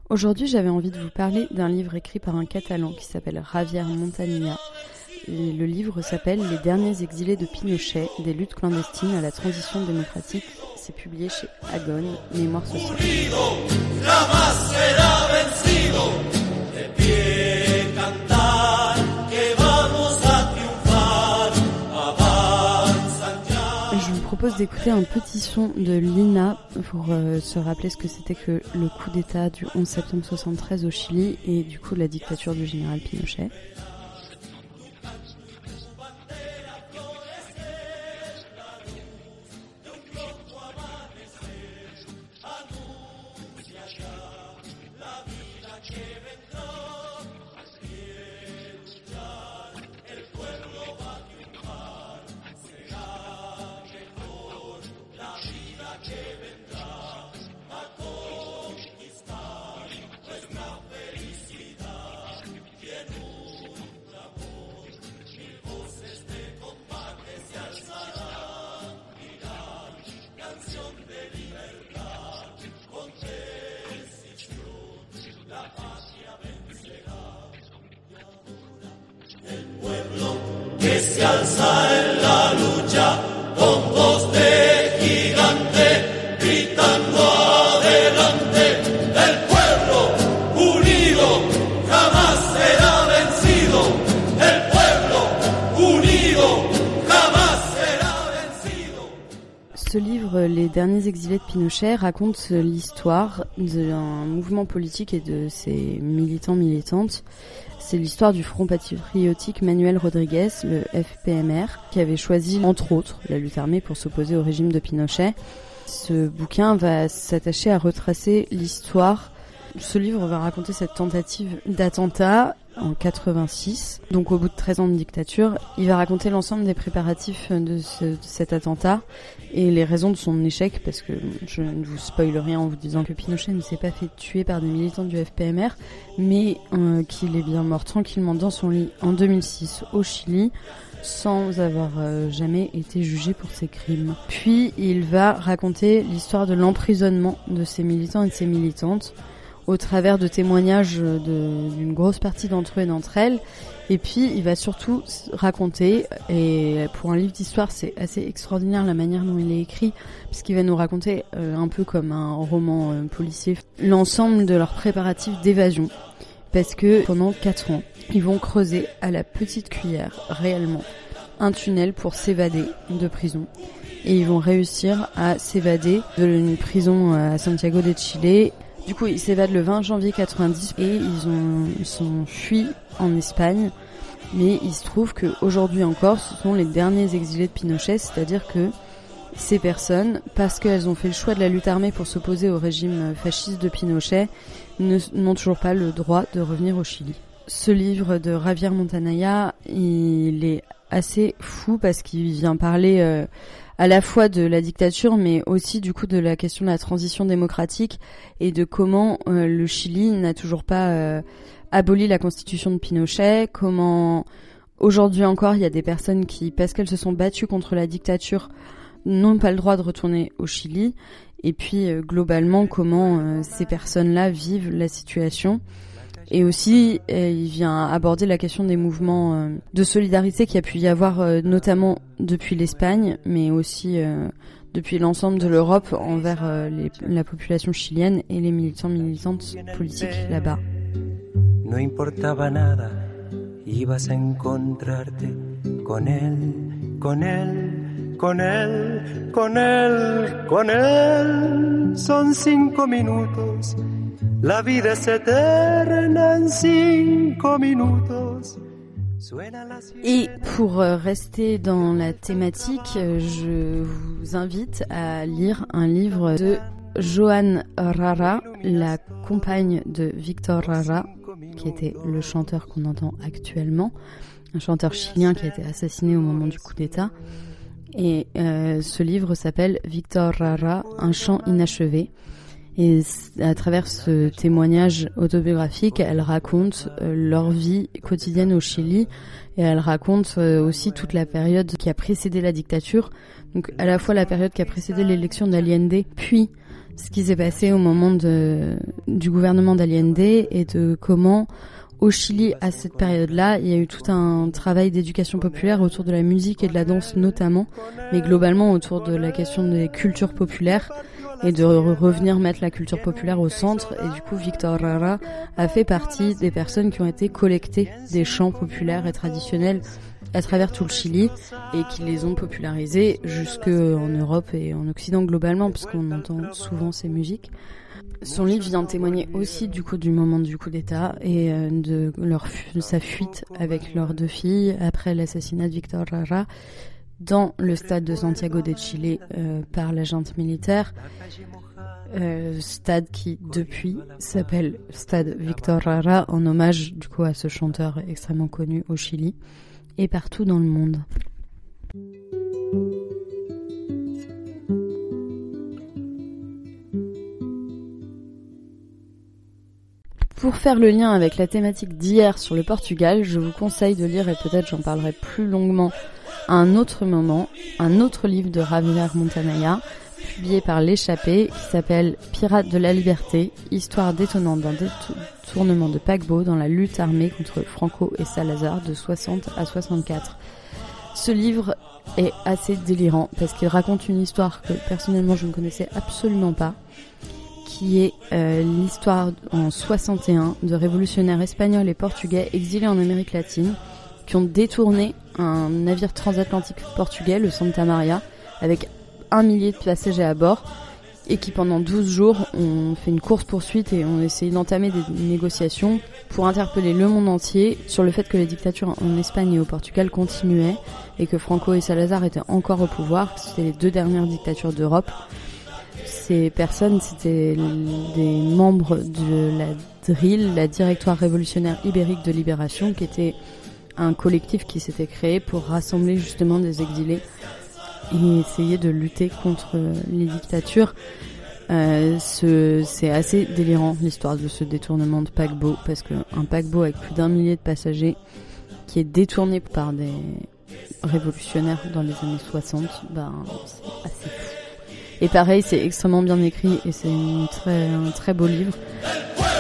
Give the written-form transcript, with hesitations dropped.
Aujourd'hui, j'avais envie de vous parler d'un livre écrit par un Catalan qui s'appelle Javier Montaña. Et le livre s'appelle « Les derniers exilés de Pinochet, des luttes clandestines à la transition démocratique ». C'est publié chez Agon, Mémoire sociale. Je vous propose d'écouter un petit son de Lina pour se rappeler ce que c'était que le coup d'État du 11 septembre 1973 au Chili et du coup la dictature du général Pinochet. Que se alza en la lucha con voz de gigante, gritando adelante, el pueblo unido jamás será vencido, el pueblo unido jamás será vencido. Ce livre, Les derniers exilés de Pinochet, raconte l'histoire d'un mouvement politique et de ses militants-militantes. C'est l'histoire du Front patriotique Manuel Rodriguez, le FPMR, qui avait choisi, entre autres, la lutte armée pour s'opposer au régime de Pinochet. Ce bouquin va s'attacher à retracer l'histoire. Ce livre va raconter cette tentative d'attentat en 86. Donc au bout de 13 ans de dictature, il va raconter l'ensemble des préparatifs de cet attentat et les raisons de son échec, parce que je ne vous spoile rien en vous disant que Pinochet ne s'est pas fait tuer par des militants du FPMR, mais qu'il est bien mort tranquillement dans son lit en 2006 au Chili, sans avoir jamais été jugé pour ses crimes. Puis il va raconter l'histoire de l'emprisonnement de ces militants et de ces militantes, au travers de témoignages d'une grosse partie d'entre eux et d'entre elles. Et puis, il va surtout raconter, et pour un livre d'histoire, c'est assez extraordinaire la manière dont il est écrit, puisqu'il va nous raconter, un peu comme un roman policier, l'ensemble de leurs préparatifs d'évasion. Parce que pendant 4 ans, ils vont creuser à la petite cuillère, réellement, un tunnel pour s'évader de prison. Et ils vont réussir à s'évader d'une prison à Santiago de Chile. Du coup, ils s'évadent le 20 janvier 90 et ils sont fuis en Espagne. Mais il se trouve qu'aujourd'hui encore, ce sont les derniers exilés de Pinochet, c'est-à-dire que ces personnes, parce qu'elles ont fait le choix de la lutte armée pour s'opposer au régime fasciste de Pinochet, n'ont toujours pas le droit de revenir au Chili. Ce livre de Javier Montaña, il est assez fou parce qu'il vient parler à la fois de la dictature, mais aussi du coup de la question de la transition démocratique et de comment le Chili n'a toujours pas aboli la constitution de Pinochet, comment aujourd'hui encore il y a des personnes qui, parce qu'elles se sont battues contre la dictature, n'ont pas le droit de retourner au Chili, et puis globalement comment ces personnes-là vivent la situation. Et aussi, il vient aborder la question des mouvements de solidarité qu'il y a pu y avoir, notamment depuis l'Espagne, mais aussi depuis l'ensemble de l'Europe envers la population chilienne et les militantes politiques là-bas. No importaba nada, ibas a encontrarte con él, con él, con él, con él, con él. Son 5 minutos. La vida es eterna en 5 minutos. Et pour rester dans la thématique, je vous invite à lire un livre de Joan Rara, la compagne de Victor Jara, qui était le chanteur qu'on entend actuellement, un chanteur chilien qui a été assassiné au moment du coup d'État. Et ce livre s'appelle Victor Jara, un chant inachevé. Et à travers ce témoignage autobiographique, elle raconte leur vie quotidienne au Chili et elle raconte aussi toute la période qui a précédé la dictature. Donc à la fois la période qui a précédé l'élection d'Allende, puis ce qui s'est passé au moment du gouvernement d'Allende et de comment au Chili, à cette période-là, il y a eu tout un travail d'éducation populaire autour de la musique et de la danse notamment, mais globalement autour de la question des cultures populaires et de revenir mettre la culture populaire au centre. Et du coup, Víctor Jara a fait partie des personnes qui ont été collectées des chants populaires et traditionnels à travers tout le Chili et qui les ont popularisés jusque en Europe et en Occident globalement, parce qu'on entend souvent ces musiques. Son livre vient témoigner aussi du moment du coup d'État et de sa fuite avec leurs 2 filles après l'assassinat de Víctor Jara dans le stade de Santiago de Chile par la junte militaire. Stade qui depuis s'appelle Stade Víctor Jara en hommage du coup à ce chanteur extrêmement connu au Chili et partout dans le monde. Pour faire le lien avec la thématique d'hier sur le Portugal, je vous conseille de lire, et peut-être j'en parlerai plus longuement à un autre moment, un autre livre de Javier Montanaya, publié par L'Échappée, qui s'appelle Pirates de la Liberté, histoire détonnante d'un détournement de paquebot dans la lutte armée contre Franco et Salazar de 60 à 64. Ce livre est assez délirant parce qu'il raconte une histoire que personnellement je ne connaissais absolument pas, qui est l'histoire en 61 de révolutionnaires espagnols et portugais exilés en Amérique latine qui ont détourné un navire transatlantique portugais, le Santa Maria, avec 1 millier de passagers à bord et qui pendant 12 jours ont fait une course-poursuite et ont essayé d'entamer des négociations pour interpeller le monde entier sur le fait que les dictatures en Espagne et au Portugal continuaient et que Franco et Salazar étaient encore au pouvoir, que c'était les 2 dernières dictatures d'Europe. Ces personnes, c'était des membres de la DRIL, la Directoire révolutionnaire ibérique de libération, qui était un collectif qui s'était créé pour rassembler justement des exilés et essayer de lutter contre les dictatures. C'est assez délirant l'histoire de ce détournement de paquebot, parce qu'un paquebot avec plus d'1 millier de passagers qui est détourné par des révolutionnaires dans les années 60, c'est assez fou. Et pareil, c'est extrêmement bien écrit et c'est un très beau livre.